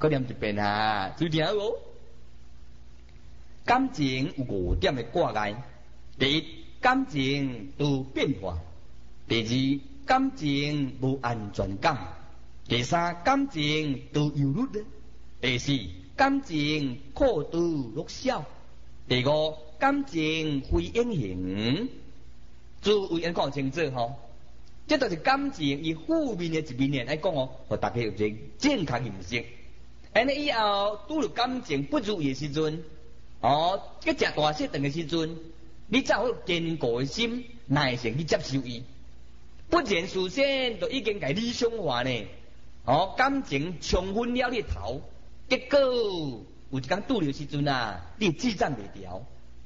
搁念一遍啊，注意听好哦。感情有5点的挂碍：第一，感情有变化；第二，感情无安全感；第三，感情有忧虑；第四，感情过度弱小；第五，感情非隐形。注意讲清楚吼，这就是感情伊负面的一面来讲哦，互大家有一个正确认识。安尼以后拄着感情不如意的时阵，去食大食顿的时阵，你才有坚固的心，耐性去接受伊。不然事先就已经甲理想化呢，感情冲昏了你头，结果有一天拄着时阵啊，你自赞袂调。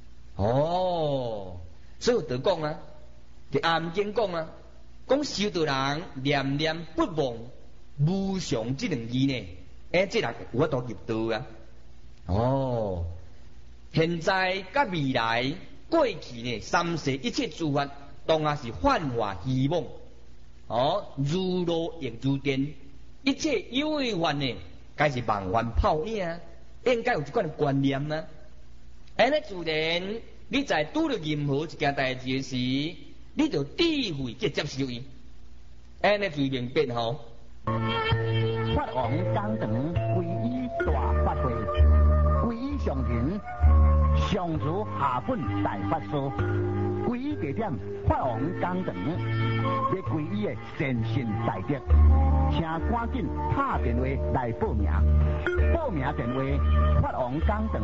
所以就讲啊，就暗经讲啊，讲修道人念念不忘无常这2字呢，这人有法度入道啊。现在甲未来过去呢，3世一切诸法，当然是幻化希望。如露亦如电，一切有为法呢，该是梦幻泡影，应该有这款的观念啊。安尼自然，你在拄着任何一件代志的时，你就智慧去接受伊。安尼最明白吼。 法王讲堂皈依大法会，皈依上人上如下本大法师，皈依地点法王讲堂，要皈依的善信大德，请赶紧打电话来报名。报名电话：法王讲堂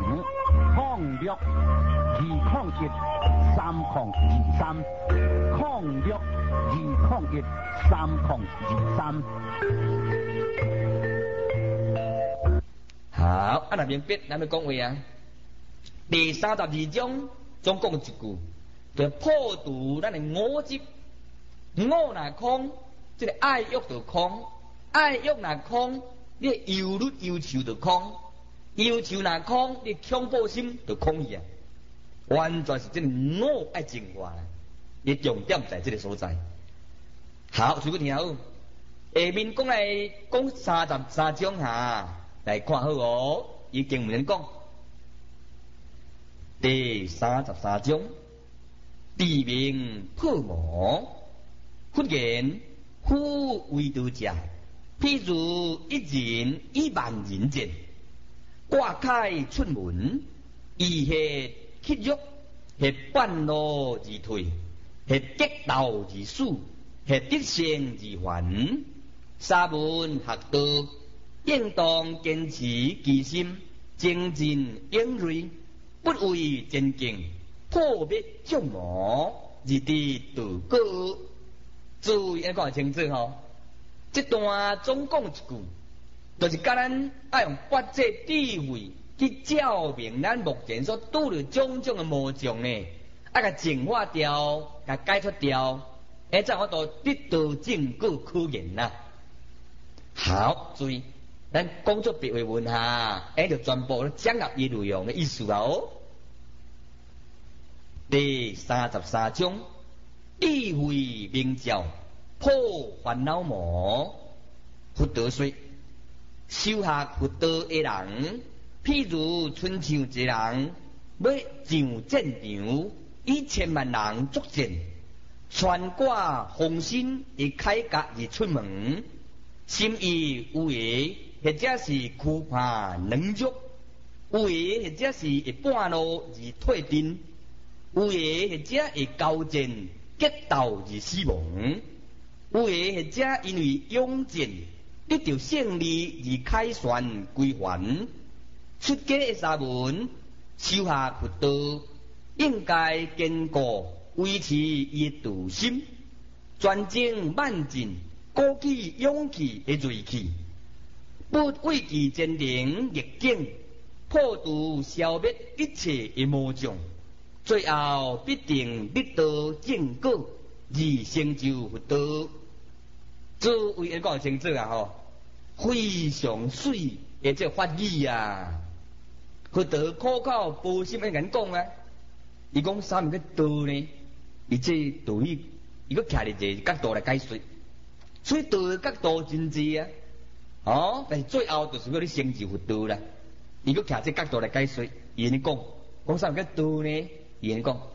06-201-3023，06-201-3023。 好，那明白，咱要讲话啊。第32章总共一句，就破除咱的5执。5若空，这个爱欲就空；爱欲若空，你忧虑忧愁就空；忧愁若空，你恐怖心就空去啊。完全是这个5爱净化啦。你重点在这个所在。好，随便听好。下面讲来讲33章哈。来看好哦，伊经文讲第33章，地名破魔，忽然夫为道者，譬如1人以万人见，挂开出门，以下乞欲，下半路而退，下激斗而死，下得胜而还，沙门学道。应当坚持其心，精进勇锐，不为前进，破灭众魔，而得道果。注意要讲清楚吼，这段总讲一句，就是甲咱要用八戒智慧去照明咱目前所拄着种种的魔障呢，甲净化掉，甲解脱掉，才我都得到正果可言啦。好，注意。咱讲作别为文哈，就全部讲入伊内容的意思哦。第33章，智慧明照，破烦恼魔。佛陀说，修学佛道的人，譬如春秋一人要上战场，以1000万人作战，穿过红心而铠甲而出门，心意有为。或者是躯怕软弱，有诶或者是会半路而退阵，有诶或者会交战激斗而死亡，有诶或者因为勇战得到胜利而凯旋归还。出家的沙门修下佛道，应该坚固维持伊道心，专精慢进，鼓起勇气的锐气。不畏惧坚定逆境，破除消灭一切的魔障，最后必定得到正果，而成就佛道。诸位讲清楚啊吼，非常水的这法语啊，佛陀苦口婆心的跟讲啊，伊讲啥物个道呢？伊这道伊个徛伫一个角度来解说，所以道的角度真济啊。 哦，但是最后就是要你成就佛道啦。伊个徛这角度来解说，伊安尼讲啥叫道呢？伊安尼讲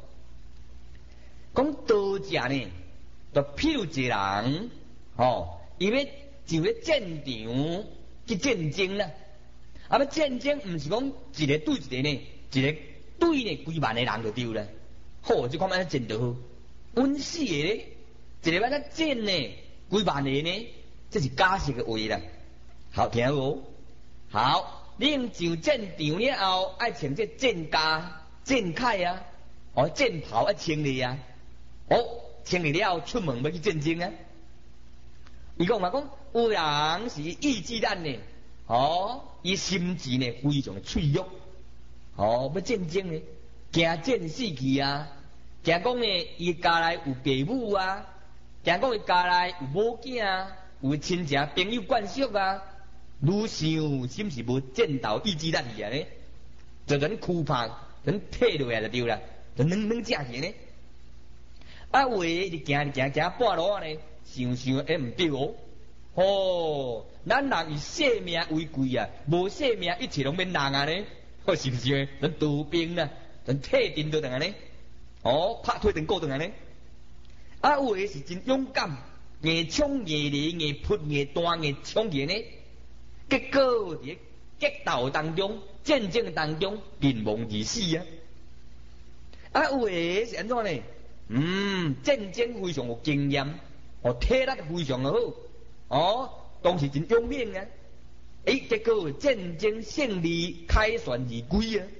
道者呢，就譬如一个人，伊要上咧战场去战争啦。要战争毋是讲一个对一个呢，一个对呢几万个人就对啦。好，即看卖战就好。阮死个咧，一个要咱战呢，几万个呢？这是假设嘅话啦。好，听无？好，你上战场了后，爱穿这战甲、战铠啊，战袍爱穿哩啊。穿哩了后出门要去战争啊。伊讲嘛讲，有人是意志力呢，伊心智呢非常的脆弱，要战争呢，惊战死去啊，惊讲呢伊家内有父母啊，惊讲伊家内有某囝啊，有亲戚朋友眷属啊，愈想心是无战斗意志力去啊呢，就咱躯拍，咱退落来就对啦，就软正去呢。有诶，就行半路啊呢，想毋对哦，咱人以性命为贵啊，无性命一切拢免人啊呢，是毋是？咱当兵啦，咱退阵就等啊呢，拍退阵过等啊呢。有诶是真勇敢，硬冲硬嚟，硬扑硬弹硬冲硬呢，结果伫激斗当中、战争当中阵亡而死啊。有诶是安怎呢？战争非常有经验，体力非常好，当时真勇猛啊！结果战争胜利，凯旋而归啊！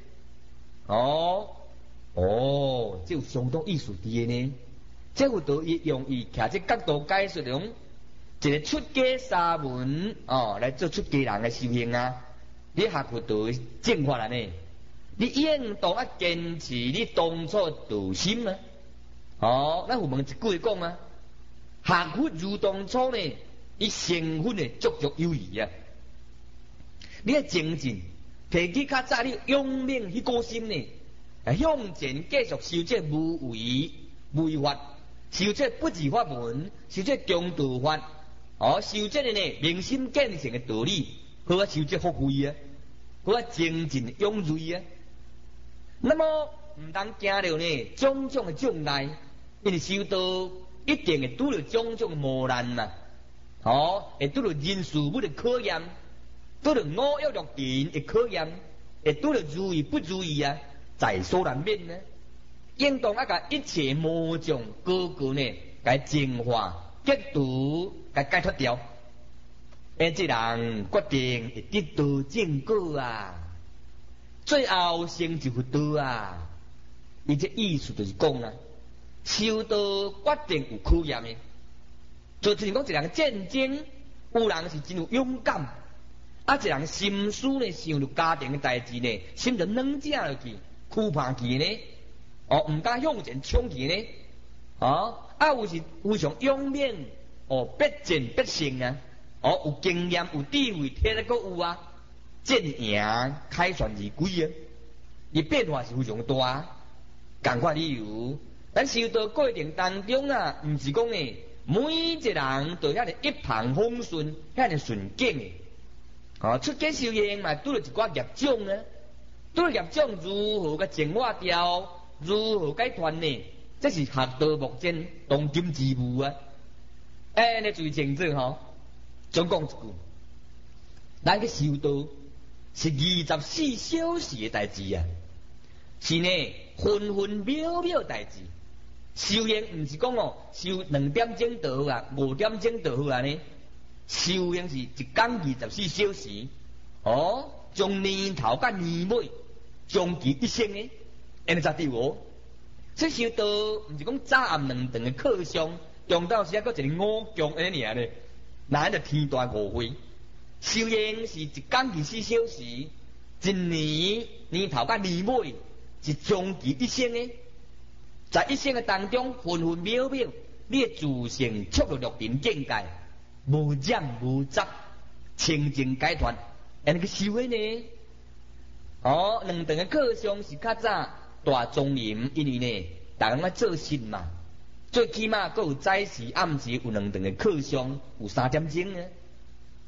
这有相当意思伫呢。这有道伊用伊徛这角度解说中，一个出家沙门来做出家人的修行啊！你学佛道正法呢？你应当坚持你当初道心啊！咱有问一句讲啊，学佛如当初呢，伊成分呢足足有余啊！你要精进，提起较早你勇猛迄个心呢，向前继续修这无为法，修这不二法门，修这中道法，修这个呢明心见性的道理，好啊修这福慧啊，好啊精进勇锐啊。那么唔当惊了呢种种的障碍。因为修道一定会拄到种种磨难嘛，会拄到人事物的考验，拄到五欲六尘的考验，会拄到如意不如意啊，在所难免呢。应当甲一切魔障个个呢，甲净化、结除、甲解脱掉。这人决定会得到正果啊，最后成就佛道啊。伊这意思就是讲啊。修道决定有考验的，就是讲一人战争，有人是真有勇敢，一人心思呢想到家庭的代志呢，心就软正落去，躯拍去呢，唔敢向前冲去呢，有是非常勇猛，必战必胜啊，有经验有智慧，体力阁有啊，战赢凯旋而归啊，伊变化是非常大，同款理由。咱修道过程当中啊，毋是讲诶，每一个人都遐尼一帆风顺，遐尼顺境诶。出家修行嘛，拄着一寡业障啊，拄着业障如何甲净化掉，如何解脱呢？这是学道目前当今之务啊。你注意清楚总讲一句，咱去修道是24小时诶代志啊，是呢分分秒秒代志。修行毋是讲修2点钟就好啊，5点钟就好啊呢。修行是一天24小时，从年头到年尾，终其一生的，安尼才对无？这修道毋是讲早暗2顿的课上，中昼时还佫一个5强安尼尔呢，那就天大误会。修行是一天24小时，一年头到年尾，是终其一生的。在一生的当中，分分秒秒，你的自性触入六尘境界，无染无杂，清净解脱，安尼去修的呢。2顿的课上是较早大庄严，因为呢，大家做信嘛，最起码佫有早时暗时有2顿的课上，有3点钟呢。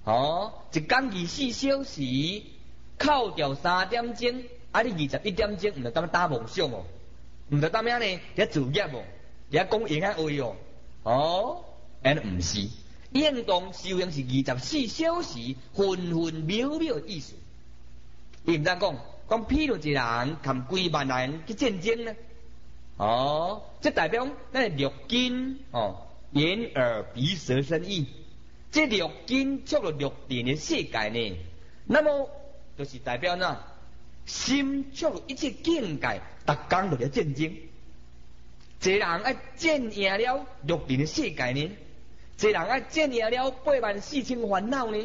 一天24小时，扣掉3点钟，啊，你21点钟唔着当打梦想哦，唔着当咩呢？伫作业哦，伫讲闲话哦，安毋是。应当修行是24小时，分分秒秒的意思。伊毋知讲，譬如一人含几万人去战争呢？这代表咱的六根眼耳鼻舌身意，这六根触了六尘的世界呢，那么就是代表哪？心触了一切境界，逐工就咧战争。一人爱战赢了六尘的世界呢？一人爱战赢了84000烦恼呢？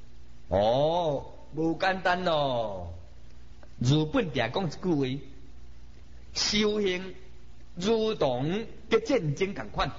无简单咯。日本定讲一句话：修行如同嘅战争共款。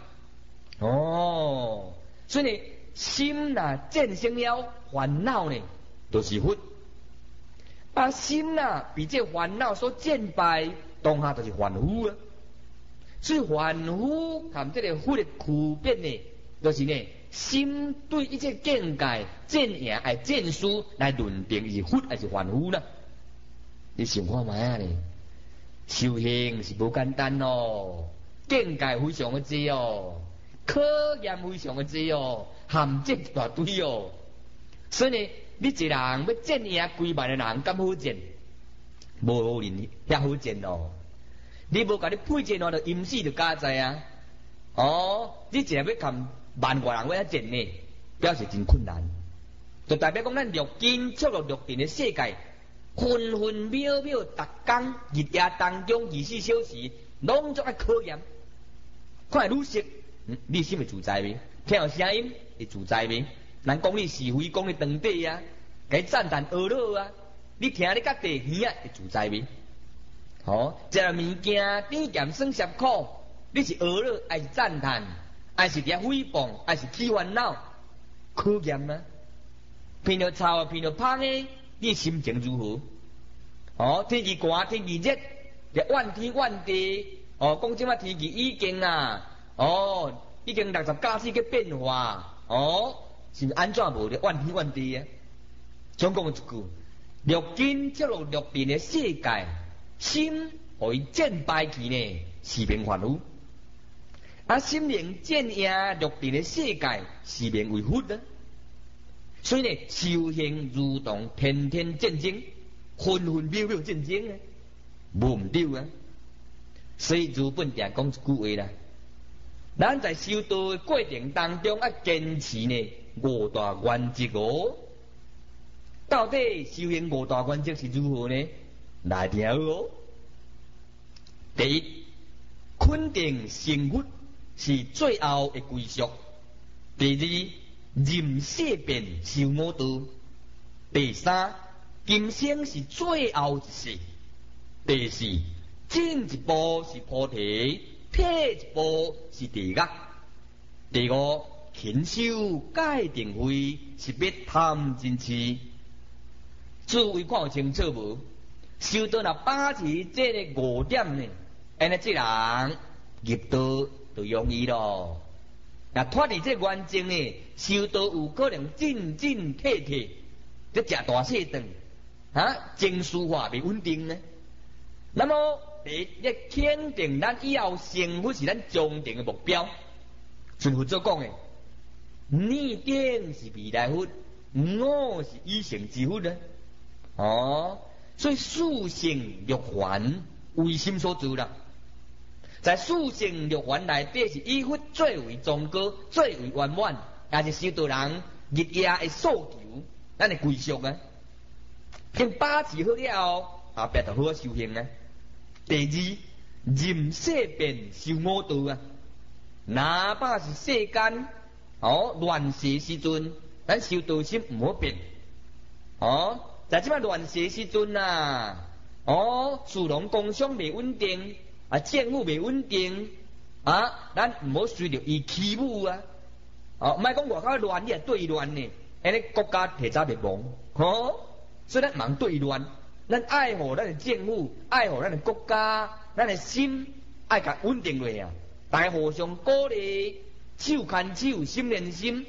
所以呢，心若战胜了烦恼呢，就是佛；心若被这烦恼所战败，当下就是凡夫啊。所以凡夫含这个佛的区别呢，就是呢，心对一切境界战赢爱战输来论定是佛还是凡夫啦。你想看卖啊呢？修行是无简单哦，境界非常的多哦，考验非常的多哦，陷阱一大堆哦。所以呢，你一人要战赢几万的人，敢好战？无可能遐好战哦。你无甲你配战话，就阴死就加在啊。你一日要含万外人要战呢，表示真困难。就代表讲咱六根触入六尘的世界，分分秒秒，逐工日夜当中24小时，拢做爱考验。看会愈熟，你心会自在未？听到声音会自在未？人讲你是非，讲你长短啊，该赞叹阿乐啊，你听你甲地耳啊，会自在未？食了物件甜咸酸涩苦，你是阿乐还是赞叹，还是伫遐诽谤，还是起烦恼？考验啊！闻到臭啊，闻到芳诶，你心情如何？天气寒，天气热，就怨天怨地。讲即摆天气已经已经60加4个变化。是安怎无？就怨天怨地啊！总讲一句，六根触入六尘的世界，心互伊战败去呢，是名凡夫；心灵战赢六尘的世界，是名为佛啊！所以呢，修行如同天天战争，分分秒秒战争啊，无毋对啊！所以日本定讲一句话啦，咱在修道的过程当中，坚持呢五大原则哦。到底修行五大原则是如何呢？来听哦。第一，肯定成佛是最后的归宿；第二，任世变修五道；第三，今生是最后一世；第四，进一步是菩提，退一步是地狱；第五，勤修戒定慧，是别贪嗔痴。诸位看有清楚无？修道若把持这个5点呢，安尼这人入道就容易咯。若脱离这原则呢，修道有可能进进退退，这食大细顿情绪化未稳定呢。那么第一，要肯定咱以后成佛是咱终定的目标。像佛所讲的，逆定是未来佛，我是已成之佛呢。所以四圣六凡为心所造啦。在四圣六凡内底，是以佛最为崇高、最为圆满，也是修道人日夜的诉求，咱的归宿啊。先把持好了后，后壁就好好修行啊。第二，任世变修五道啊。哪怕是世间乱世时阵，咱修道心唔好变。在即摆乱世时阵啊，市容工商未稳定，政府未稳定，咱唔好随着伊欺侮啊！唔系讲外口乱，你也对乱呢，安尼国家提早灭亡。所以咱忙对乱，咱爱护咱的政府，爱护咱的国家，咱的心爱甲稳定落啊！大家互相鼓励，手牵手，心连心，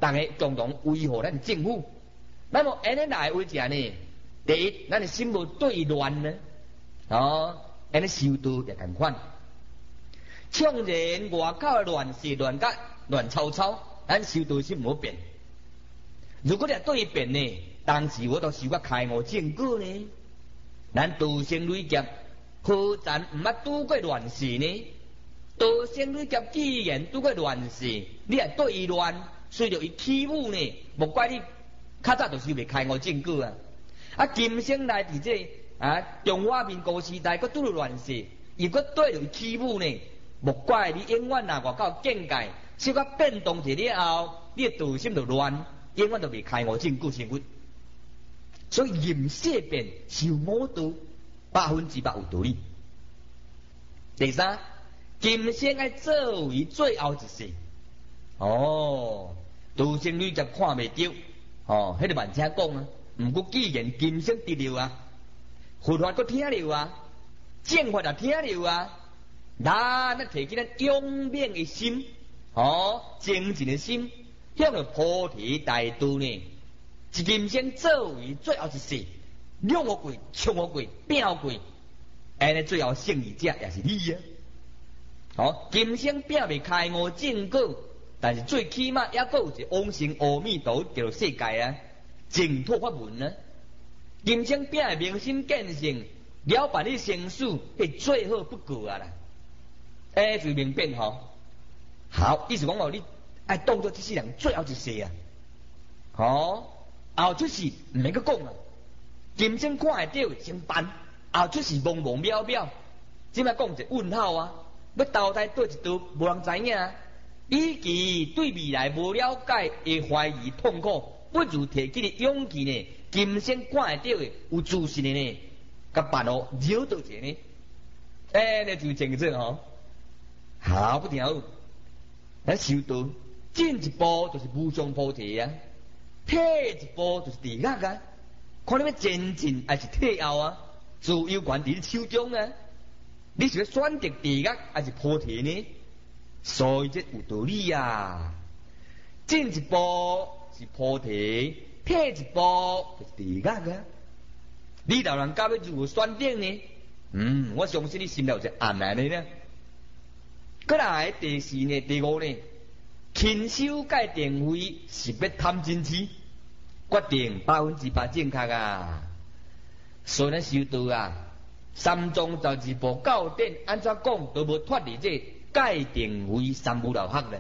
大家共同维护咱政府。那么安尼来为者呢？第一，咱的心无对乱呢，安尼修道也同款。纵然外口的乱世乱甲乱糟糟，咱修道心无变。如果你对变呢，当时我都修个开悟正果呢。咱道生累劫，何曾毋捌拄过乱世呢？道生累劫既然拄过乱世，你也对伊乱，随着伊欺侮呢，莫怪你较早就修袂开悟正果啊！啊，今生来伫这中华民国时代，佫拄着乱世，伊佫对着伊欺侮呢，莫怪你永远若外口境界小可变动一了后，你的道心就乱，永远都袂开悟正果成佛。所以任世变修魔道，100%有道理。第三，今生爱作为最后一世。道生女就看袂着，迄个慢车讲啊。毋过既然今生得了啊，佛法佫听了啊，正法也听了啊，咱提起咱勇猛的心，精进的心，向着菩提大道呢。一今生作为最后一世，两我过、冲我过、拼我过，安尼最后胜利者也是你啊！今生拼袂开悟正果，但是最起码也佫有一往生阿弥陀佛世界啊！净土法门啊，今生拼的明心见性，了办你生死，迄最好不过啊啦！就明白好，意思讲你爱当作这世人最后一世啊！后出世毋免佮讲啊，今生看会到先办，后出世茫茫渺渺，即摆讲一个问号啊！要投胎对一道，无人知影啊！以其对未来无了解，会怀疑痛苦。不如提起的勇气呢？今生看会到的有自信的呢，甲办绕道者呢？那就正正好不条，咱修道进一步就是无上菩提啊，退一步就是地狱啊。看你要前进还是退后啊？自由权伫你手中啊！你是要选择地狱还是菩提呢？所以这有道理啊！进一步是菩提，退一步就是地狱啊！你老人家要如何选择呢？我相信你心里有一个案来呢。过来第四呢，第五呢，勤修戒定慧，是要贪嗔痴，决定100%正确啊！所以咱修道啊，三宗十二部教典安怎讲都无脱离这戒定慧三无漏学咧。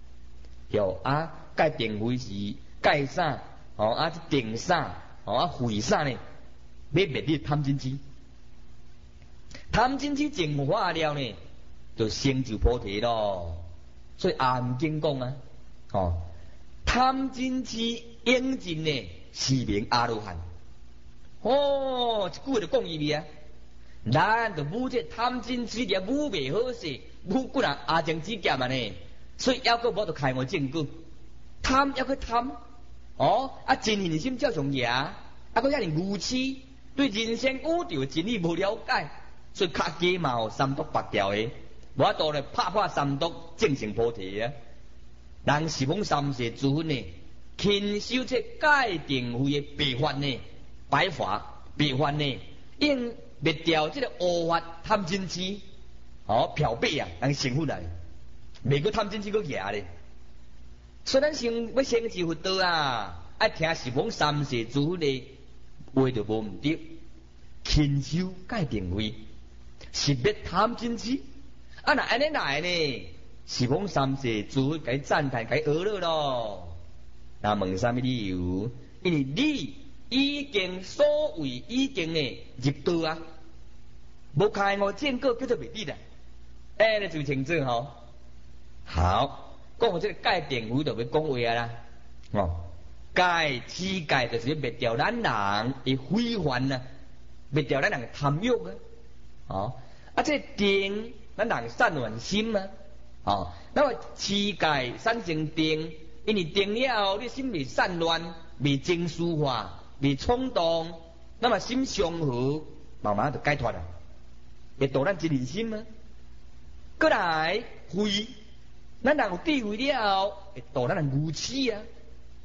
戒定慧是戒啥？定啥？慧啥呢？要灭你贪嗔痴，贪嗔痴净化了呢，就成就菩提咯。所以阿弥经讲啊，贪嗔痴应尽呢，是名阿罗汉。一句话就讲意味啊！咱就武这贪嗔痴了，武未好势，武骨人阿将之剑嘛呢，所以要个无就开悟正果。贪要个贪，真信心照常赢，个遐尼愚痴，对人生宇宙真理无了解，所以较加嘛三毒八条的，无法度咧拍三毒，证成菩提啊！人是讲三世诸分呢，勤修这戒定慧的白法呢，白法呢，应灭掉这个恶法贪嗔痴，漂白啊，人成佛来，未过贪嗔痴个野咧。所以咱要成就佛道啊，爱听是讲三世诸分的话就无毋对，勤修戒定慧，是灭贪嗔痴。若安尼来呢，是讲三世诸分该赞叹该学乐咯。那问啥物理由？因为你已经所谓已经呢入道啊，无开悟正果叫做未得啦。你就清楚好。讲这个戒定慧就要讲话啊啦，戒持戒就是灭掉咱人的非凡啊，灭掉咱人的贪欲啊，这定咱人散乱心啊，那么持戒产生定，因为定了后，你心未散乱，未情绪化，未冲动，那么心相和，慢慢就解脱了，会导咱一人心啊。过来慧。咱人有智慧了后，会导咱人愚痴啊！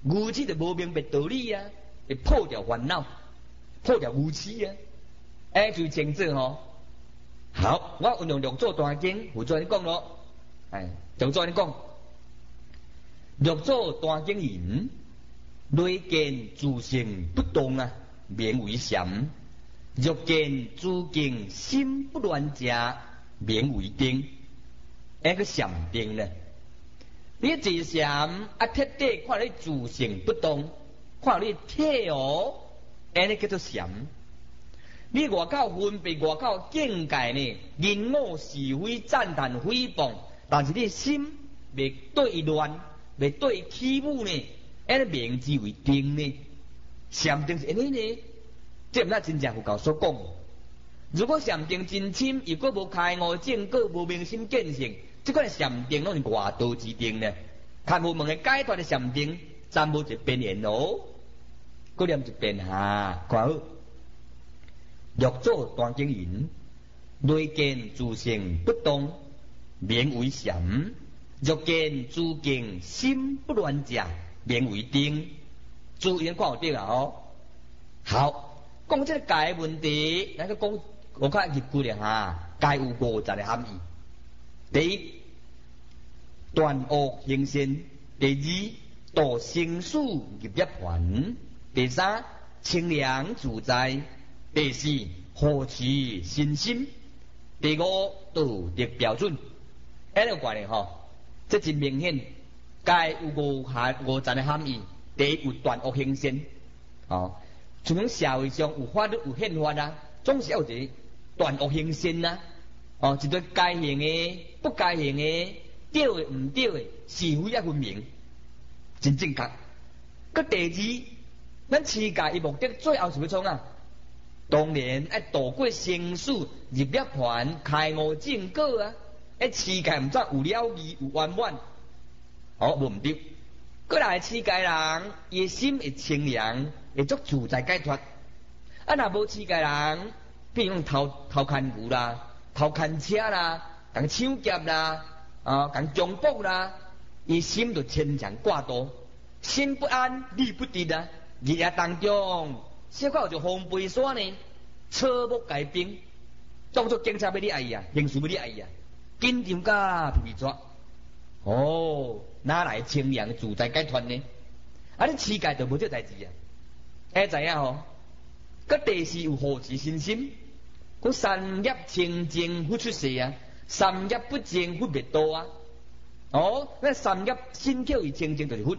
愚痴就无明白道理啊，会破掉烦恼，破掉愚痴啊。就是前者吼。好，我运用六祖大经，有做你讲咯。就做你讲，六祖大经言：内见自性不动啊，名为禅；欲见自境心不乱假，名为定。个禅定呢？你坐禅啊，彻底看你自性不动，看你体哦，安叫做禅。你外口分别外口境界呢，人我是非赞叹诽谤，但是你心未对乱，未对起舞呢，安名之为定呢。禅定是安尼呢，这毋那真正佛教所讲。如果禅定真深，如果无开悟正果，无明心见性，这款禅定拢是外道之定呢。看无门的解脱的禅定，暂无一边缘哦，搁念一遍哈，看好。六祖大经言：内见自性不动，名为禅；欲见自境心不乱假，名为定。注意看有对啊哦。好，讲这个戒问题，咱个讲我较入句咧哈，戒有50个含义。第一，断恶行善；第二，度生死入涅槃；第三，清凉自在；第四，护持身心；第五，道德标准。安尼怪咧吼，这真明显。戒有50个含义。第一，有断恶行善。像社会上有法律有宪法啊，总是要有一个断恶行善啊。一对该行的、不该行的、对的、唔对的，是非要分明，真正确。个第二，咱持戒的目的最后是要创啊？当然要度过生死，入涅槃，开悟正果啊！持戒唔则有了义，有圆满，无唔对。过来持戒人，伊心会清凉，会足自在解脱。若无持戒人，比如讲偷牵牛啦、偷牵车啦、共抢劫啦、共强暴啦，伊心就牵强挂多，心不安，理不直啊！日夜当中，小可就风背山呢，车木改兵，当作警察要你爱啊，刑事要你爱啊，紧张甲皮皮抓。哪来清凉自在解脱呢？你持戒就无这代志啊！知影吼？个第四有护持身心，个三业清净不出世啊，三业不净不灭道啊。那三业心口与清净就是佛。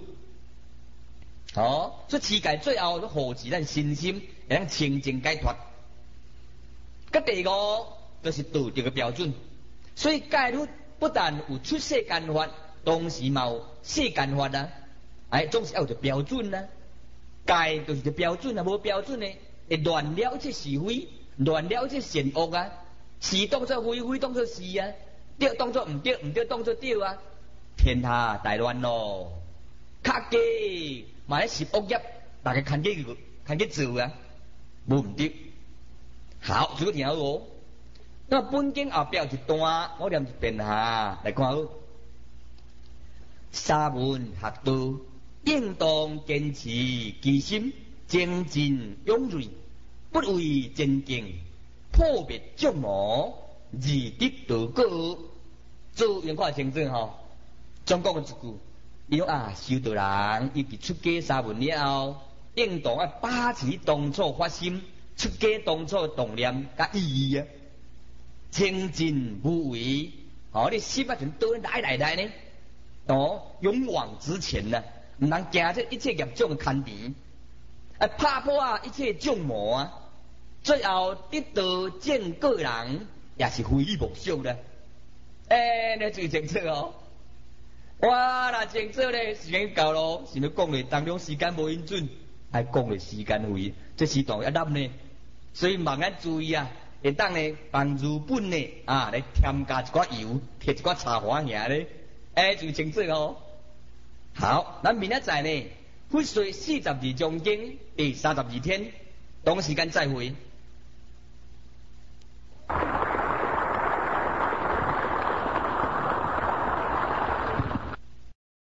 所以持戒最后都护持咱身心，会当清净解脱。个第五就是道德的标准，所以戒律不但有出世间法，同时嘛有世间法啊。总是要有一个标准啊。戒就是一个标准啊，无标准呢，会乱了这是非，乱了这善恶啊。是当作非，非当作是啊，对当作唔对，唔对当作对啊。天下大乱咯，较假嘛咧是恶业，大家看见做啊，无唔对。好，这个听好哦。那本经后标一段，我念一遍下来看好。三文学道，应当坚持其心，精进勇锐，不为前进，破灭障魔，而得道果。做用看清楚吼，总讲一句，伊讲修道人，伊伫出家三文了后，应当把持当初发心、出家当初动念甲意义啊，精进无为。你心啊，就倒来呢。勇往直前呐，唔能惊这一切业障的牵连，拍破一切障魔啊，最后得到正果人也是非你莫属的。你最清楚哦。哇，那清楚咧，时间到咯，是要讲咧当中时间无允准，还讲咧时间为，这时段一粒呢，所以慢慢注意啊，会当咧帮助本呢来添加一寡油，摕一寡茶花尔咧。最清楚哦。好，咱明仔载呢，会说42章经第32天，同时间再会。